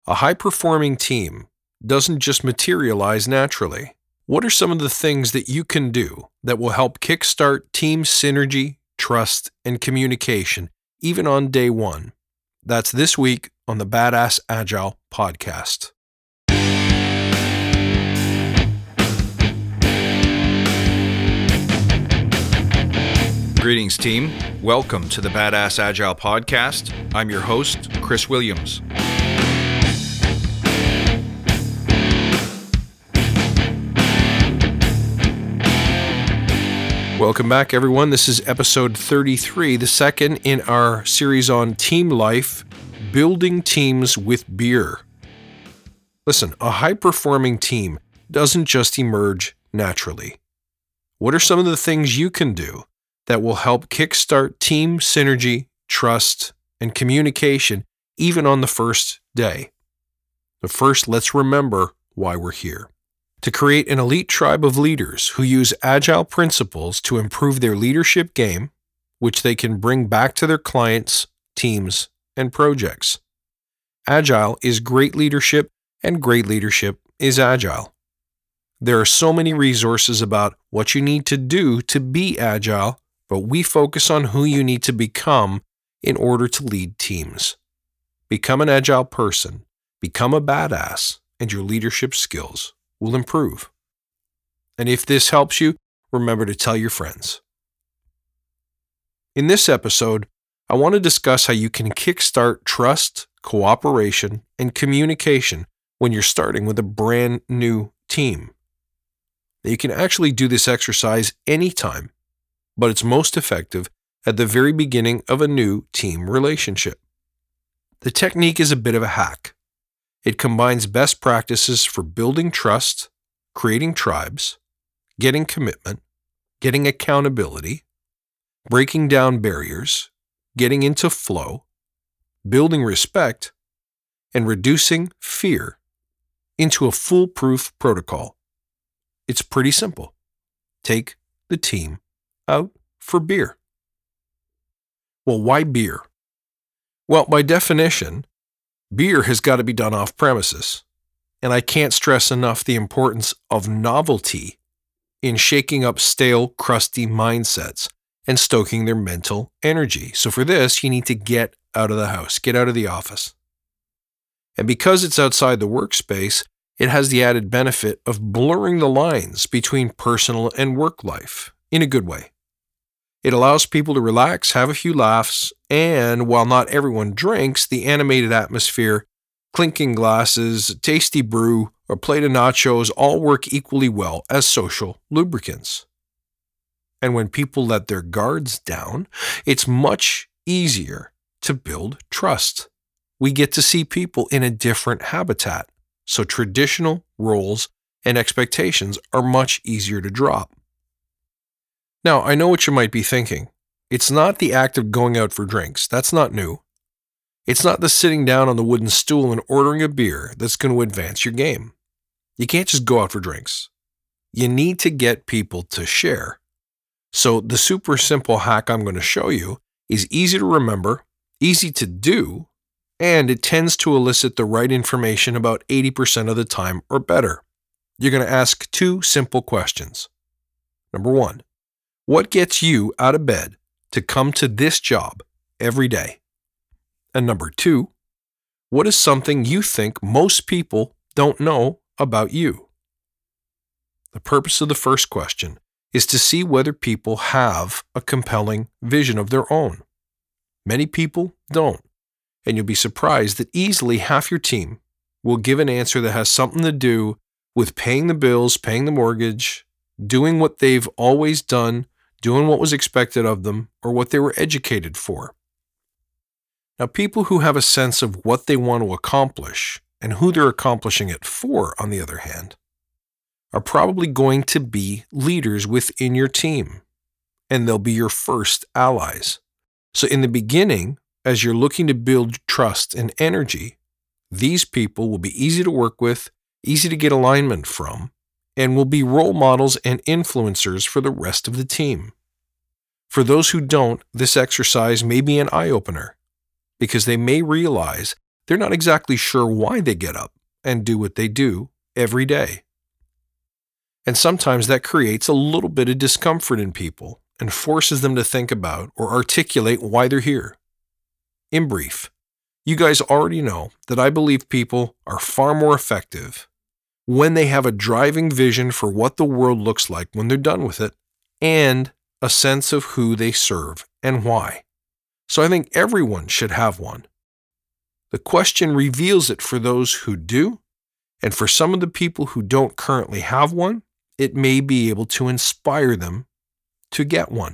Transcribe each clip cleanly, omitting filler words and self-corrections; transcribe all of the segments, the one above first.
A high-performing team doesn't just materialize naturally. What are some of the things that you can do that will help kickstart team synergy, trust, and communication, even on day one? That's this week on the Badass Agile podcast. Greetings, team. Welcome to the Badass Agile podcast. I'm your host, Chris Williams. Welcome back, everyone. This is episode 33, the second in our series on team life, building teams with beer. Listen, a high-performing team doesn't just emerge naturally. What are some of the things you can do that will help kickstart team synergy, trust, and communication even on the first day? But first, let's remember why we're here. To create an elite tribe of leaders who use agile principles to improve their leadership game, which they can bring back to their clients, teams, and projects. Agile is great leadership, and great leadership is agile. There are so many resources about what you need to do to be agile, but we focus on who you need to become in order to lead teams. Become an agile person, become a badass, and your leadership skills will improve. And if this helps you, remember to tell your friends. In this episode, I want to discuss how you can kickstart trust, cooperation, and communication when you're starting with a brand new team. You can actually do this exercise anytime, but it's most effective at the very beginning of a new team relationship. The technique is a bit of a hack. It combines best practices for building trust, creating tribes, getting commitment, getting accountability, breaking down barriers, getting into flow, building respect, and reducing fear into a foolproof protocol. It's pretty simple. Take the team out for beer. Well, why beer? Well, by definition, beer has got to be done off premises, and I can't stress enough the importance of novelty in shaking up stale, crusty mindsets and stoking their mental energy. So for this, you need to get out of the house, get out of the office. And because it's outside the workspace, it has the added benefit of blurring the lines between personal and work life in a good way. It allows people to relax, have a few laughs, and while not everyone drinks, the animated atmosphere, clinking glasses, tasty brew, or plate of nachos all work equally well as social lubricants. And when people let their guards down, it's much easier to build trust. We get to see people in a different habitat, so traditional roles and expectations are much easier to drop. Now, I know what you might be thinking. It's not the act of going out for drinks. That's not new. It's not the sitting down on the wooden stool and ordering a beer that's going to advance your game. You can't just go out for drinks. You need to get people to share. So the super simple hack I'm going to show you is easy to remember, easy to do, and it tends to elicit the right information about 80% of the time or better. You're going to ask two simple questions. Number one, what gets you out of bed to come to this job every day? And number two, what is something you think most people don't know about you? The purpose of the first question is to see whether people have a compelling vision of their own. Many people don't, and you'll be surprised that easily half your team will give an answer that has something to do with paying the bills, paying the mortgage, doing what they've always done, doing what was expected of them, or what they were educated for. Now, people who have a sense of what they want to accomplish and who they're accomplishing it for, on the other hand, are probably going to be leaders within your team, and they'll be your first allies. So in the beginning, as you're looking to build trust and energy, these people will be easy to work with, easy to get alignment from, and will be role models and influencers for the rest of the team. For those who don't, this exercise may be an eye-opener, because they may realize they're not exactly sure why they get up and do what they do every day. And sometimes that creates a little bit of discomfort in people and forces them to think about or articulate why they're here. In brief, you guys already know that I believe people are far more effective when they have a driving vision for what the world looks like when they're done with it and a sense of who they serve and why. So I think everyone should have one. The question reveals it for those who do, and for some of the people who don't currently have one, it may be able to inspire them to get one.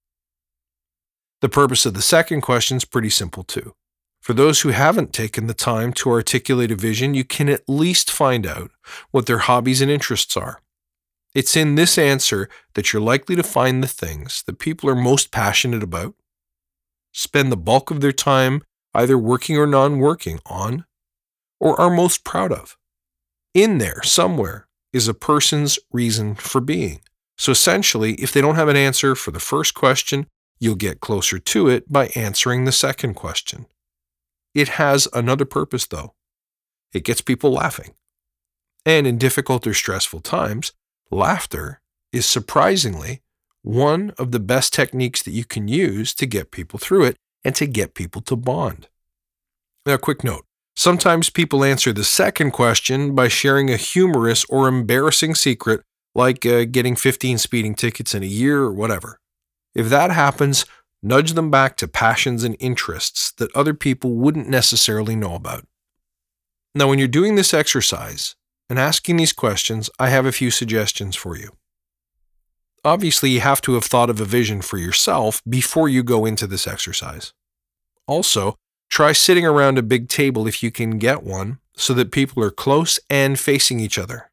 The purpose of the second question is pretty simple too. For those who haven't taken the time to articulate a vision, you can at least find out what their hobbies and interests are. It's in this answer that you're likely to find the things that people are most passionate about, spend the bulk of their time either working or non-working on, or are most proud of. In there, somewhere, is a person's reason for being. So essentially, if they don't have an answer for the first question, you'll get closer to it by answering the second question. It has another purpose, though. It gets people laughing. And in difficult or stressful times, laughter is surprisingly one of the best techniques that you can use to get people through it and to get people to bond. Now, quick note. Sometimes people answer the second question by sharing a humorous or embarrassing secret, like getting 15 speeding tickets in a year or whatever. If that happens, nudge them back to passions and interests that other people wouldn't necessarily know about. Now, when you're doing this exercise and asking these questions, I have a few suggestions for you. Obviously, you have to have thought of a vision for yourself before you go into this exercise. Also, try sitting around a big table if you can get one so that people are close and facing each other.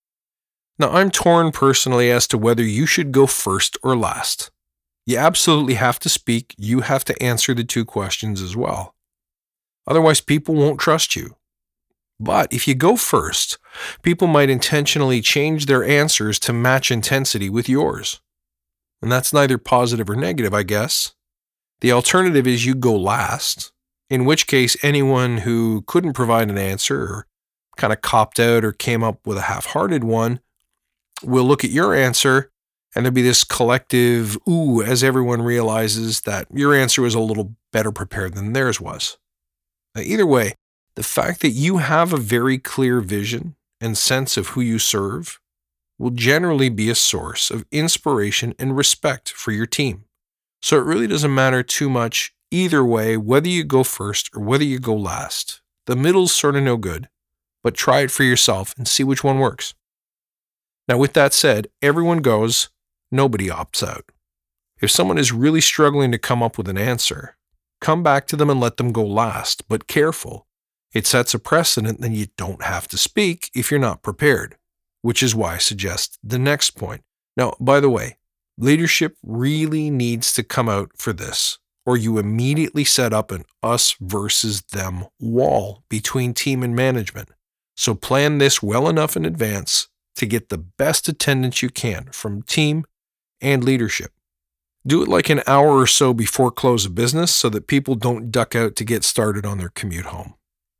Now, I'm torn personally as to whether you should go first or last. You absolutely have to speak. You have to answer the two questions as well. Otherwise, people won't trust you. But if you go first, people might intentionally change their answers to match intensity with yours. And that's neither positive or negative, I guess. The alternative is you go last, in which case anyone who couldn't provide an answer or kind of copped out or came up with a half-hearted one will look at your answer and there'll be this collective ooh as everyone realizes that your answer was a little better prepared than theirs was. Now, either way, the fact that you have a very clear vision and sense of who you serve will generally be a source of inspiration and respect for your team. So it really doesn't matter too much either way, whether you go first or whether you go last. The middle's sort of no good, but try it for yourself and see which one works. Now, with that said, everyone goes, nobody opts out. If someone is really struggling to come up with an answer, come back to them and let them go last, but careful. It sets a precedent that you don't have to speak if you're not prepared, which is why I suggest the next point. Now, by the way, leadership really needs to come out for this, or you immediately set up an us versus them wall between team and management. So plan this well enough in advance to get the best attendance you can from team and leadership. Do it like an hour or so before close of business so that people don't duck out to get started on their commute home.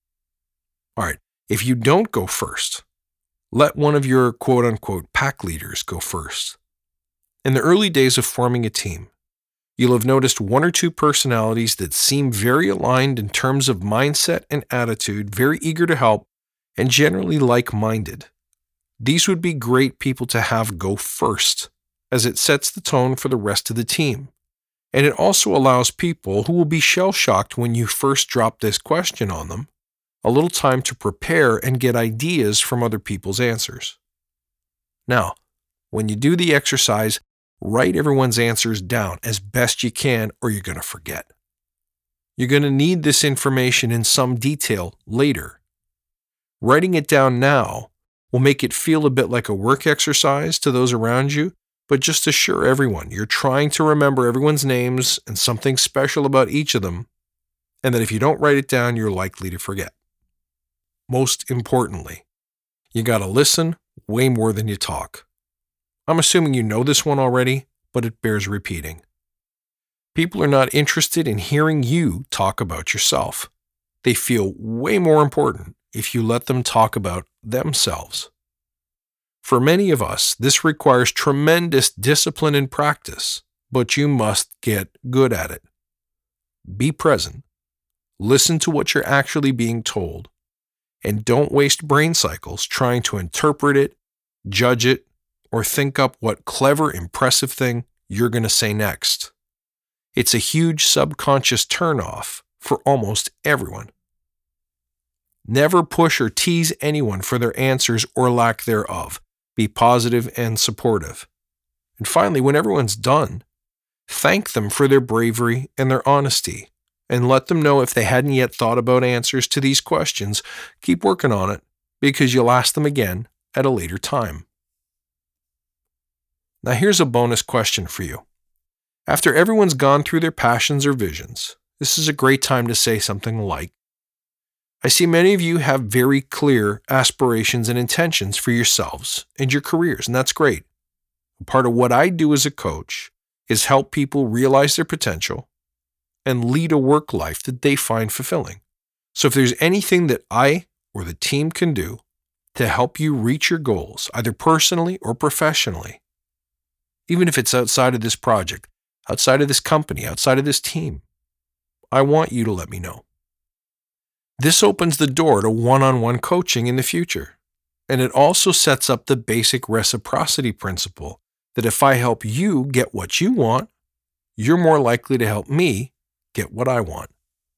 All right, if you don't go first, let one of your quote-unquote pack leaders go first. In the early days of forming a team, you'll have noticed one or two personalities that seem very aligned in terms of mindset and attitude, very eager to help, and generally like-minded. These would be great people to have go first, as it sets the tone for the rest of the team. And it also allows people who will be shell-shocked when you first drop this question on them a little time to prepare and get ideas from other people's answers. Now, when you do the exercise, write everyone's answers down as best you can or you're going to forget. You're going to need this information in some detail later. Writing it down now will make it feel a bit like a work exercise to those around you, but just assure everyone you're trying to remember everyone's names and something special about each of them, and that if you don't write it down, you're likely to forget. Most importantly, you got to listen way more than you talk. I'm assuming you know this one already, but it bears repeating. People are not interested in hearing you talk about yourself. They feel way more important if you let them talk about themselves. For many of us, this requires tremendous discipline and practice, but you must get good at it. Be present. Listen to what you're actually being told, and don't waste brain cycles trying to interpret it, judge it, or think up what clever, impressive thing you're going to say next. It's a huge subconscious turnoff for almost everyone. Never push or tease anyone for their answers or lack thereof. Be positive and supportive. And finally, when everyone's done, thank them for their bravery and their honesty, and let them know if they hadn't yet thought about answers to these questions, keep working on it, because you'll ask them again at a later time. Now here's a bonus question for you. After everyone's gone through their passions or visions, this is a great time to say something like, I see many of you have very clear aspirations and intentions for yourselves and your careers, and that's great. Part of what I do as a coach is help people realize their potential and lead a work life that they find fulfilling. So if there's anything that I or the team can do to help you reach your goals, either personally or professionally, even if it's outside of this project, outside of this company, outside of this team, I want you to let me know. This opens the door to one-on-one coaching in the future, and it also sets up the basic reciprocity principle that if I help you get what you want, you're more likely to help me get what I want.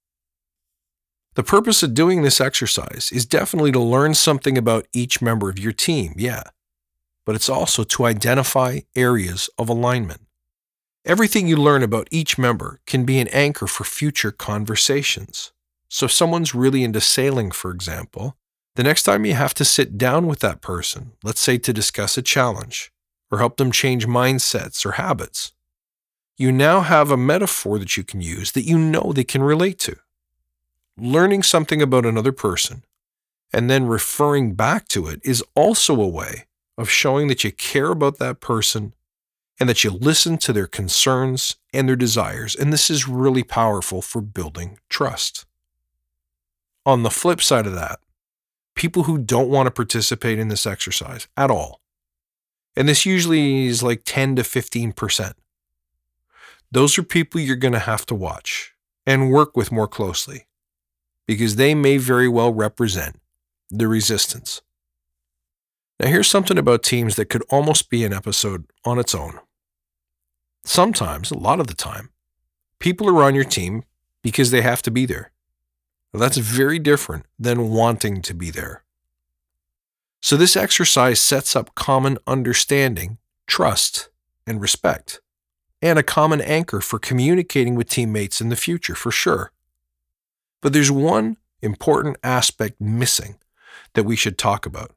The purpose of doing this exercise is definitely to learn something about each member of your team, yeah, but it's also to identify areas of alignment. Everything you learn about each member can be an anchor for future conversations. So if someone's really into sailing, for example, the next time you have to sit down with that person, let's say to discuss a challenge or help them change mindsets or habits, you now have a metaphor that you can use that you know they can relate to. Learning something about another person and then referring back to it is also a way of showing that you care about that person and that you listen to their concerns and their desires. And this is really powerful for building trust. On the flip side of that, people who don't want to participate in this exercise at all, and this usually is like 10 to 15%, those are people you're going to have to watch and work with more closely because they may very well represent the resistance. Now here's something about teams that could almost be an episode on its own. Sometimes, a lot of the time, people are on your team because they have to be there. Well, that's very different than wanting to be there. So this exercise sets up common understanding, trust, and respect, and a common anchor for communicating with teammates in the future, for sure. But there's one important aspect missing that we should talk about.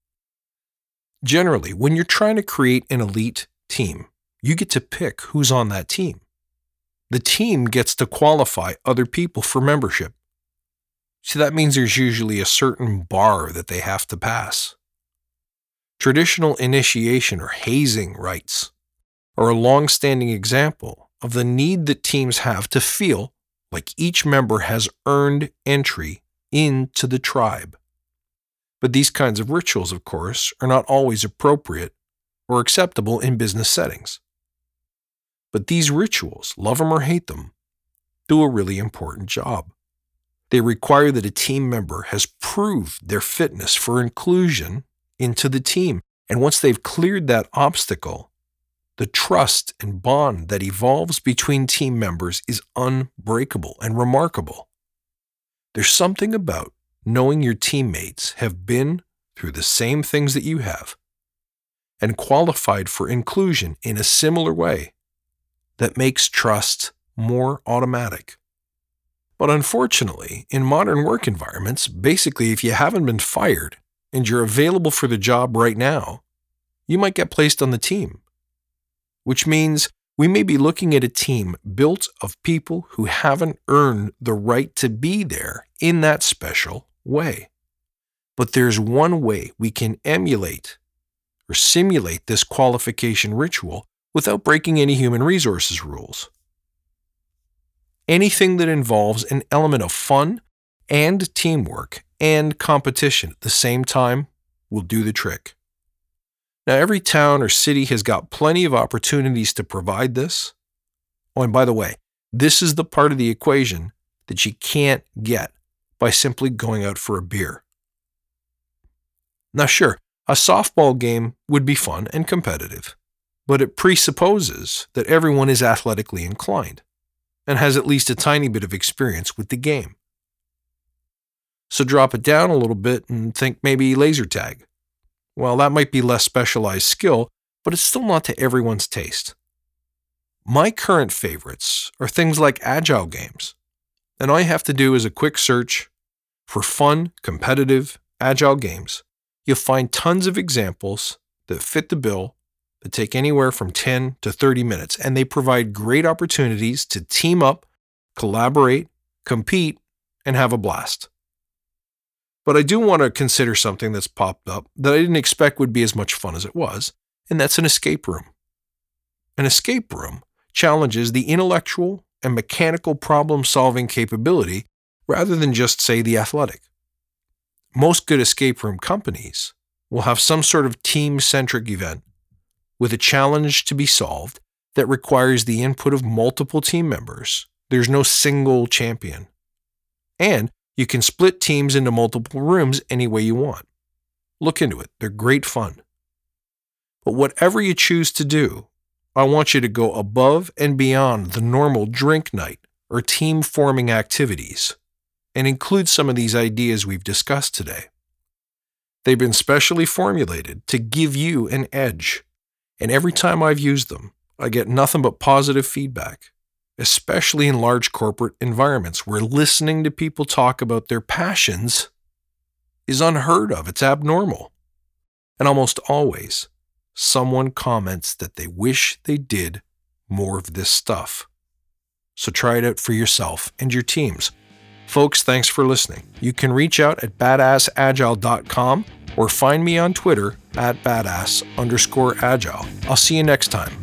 Generally, when you're trying to create an elite team, you get to pick who's on that team. The team gets to qualify other people for membership. So that means there's usually a certain bar that they have to pass. Traditional initiation or hazing rites are a long-standing example of the need that teams have to feel like each member has earned entry into the tribe. But these kinds of rituals, of course, are not always appropriate or acceptable in business settings. But these rituals, love them or hate them, do a really important job. They require that a team member has proved their fitness for inclusion into the team. And once they've cleared that obstacle, the trust and bond that evolves between team members is unbreakable and remarkable. There's something about knowing your teammates have been through the same things that you have and qualified for inclusion in a similar way that makes trust more automatic. But unfortunately, in modern work environments, basically if you haven't been fired and you're available for the job right now, you might get placed on the team, which means we may be looking at a team built of people who haven't earned the right to be there in that special way. But there's one way we can emulate or simulate this qualification ritual without breaking any human resources rules. Anything that involves an element of fun and teamwork and competition at the same time will do the trick. Now, every town or city has got plenty of opportunities to provide this. Oh, and by the way, this is the part of the equation that you can't get by simply going out for a beer. Now, sure, a softball game would be fun and competitive, but it presupposes that everyone is athletically inclined and has at least a tiny bit of experience with the game. So drop it down a little bit and think maybe laser tag. Well, that might be less specialized skill, but it's still not to everyone's taste. My current favorites are things like agile games, and all you have to do is a quick search for fun, competitive, agile games. You'll find tons of examples that fit the bill that take anywhere from 10 to 30 minutes, and they provide great opportunities to team up, collaborate, compete, and have a blast. But I do want to consider something that's popped up that I didn't expect would be as much fun as it was, and that's an escape room. An escape room challenges the intellectual and mechanical problem-solving capability rather than just, say, the athletic. Most good escape room companies will have some sort of team-centric event with a challenge to be solved that requires the input of multiple team members. There's no single champion. And you can split teams into multiple rooms any way you want. Look into it. They're great fun. But whatever you choose to do, I want you to go above and beyond the normal drink night or team-forming activities and include some of these ideas we've discussed today. They've been specially formulated to give you an edge, and every time I've used them, I get nothing but positive feedback, especially in large corporate environments where listening to people talk about their passions is unheard of. It's abnormal. And almost always, someone comments that they wish they did more of this stuff. So try it out for yourself and your teams. Folks, thanks for listening. You can reach out at badassagile.com or find me on Twitter at badass_agile. I'll see you next time.